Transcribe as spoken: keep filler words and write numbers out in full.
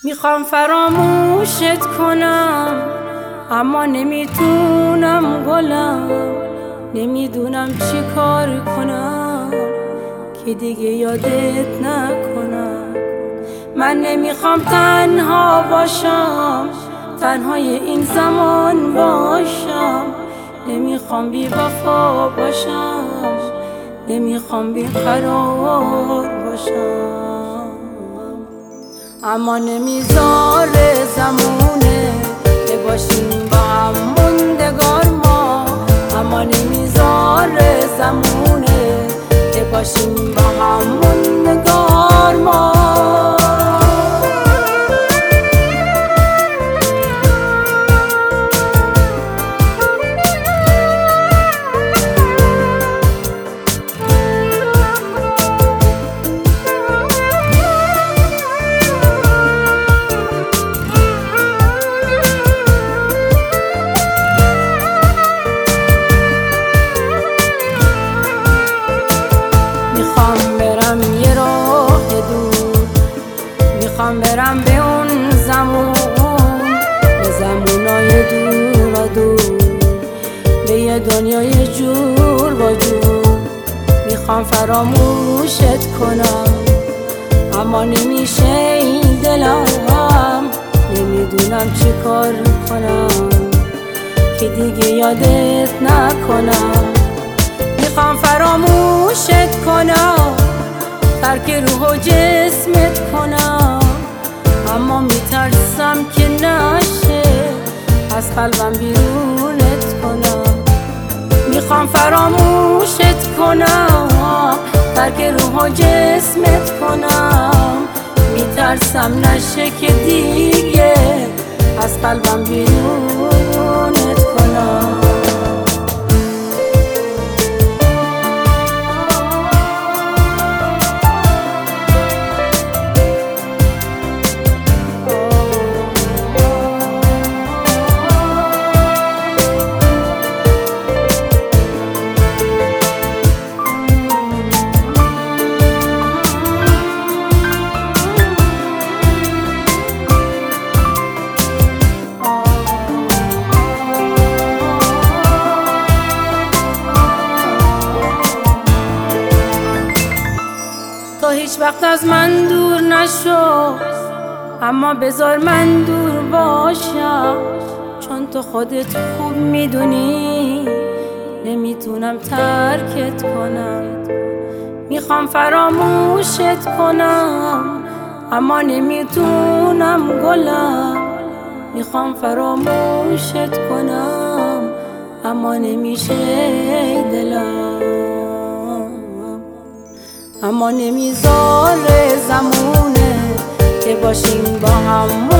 میخوام فراموشت کنم اما نمیتونم گلم، نمیدونم چی کار کنم که دیگه یادت نکنم. من نمیخوام تنها باشم، تنهای این زمان باشم، نمیخوام بی وفا باشم، نمیخوام بی قرار باشم. اما نمیذاره زمونه که باشیم با هم موندگار ما، اما نمیذاره زمونه که باشیم با هم موندگار ما. میخوام برم به اون زمون، به زمونای دور و دور، به یه دنیای جور با جور. میخوام فراموشت کنم اما نمیشه این دلم، نمیدونم چی کار کنم که دیگه یادت نکنم. میخوام فراموشت کنم، ترک روح و جسمت کنم، اما میترسم که نشه از قلبم بیرونت کنم. میخوام فراموشت کنم، ترک روح و جسمت کنم، میترسم نشه که دیگه از قلبم بیرونت کنم. تو هیچ وقت از من دور نشو، اما بذار من دور باشم، چون تو خودت خوب میدونی نمیتونم ترکت کنم. میخوام فراموشت کنم اما نمیتونم گلم، میخوام فراموشت کنم اما نمیشه دلم. اما نمیذاره زمونه که باشیم با هم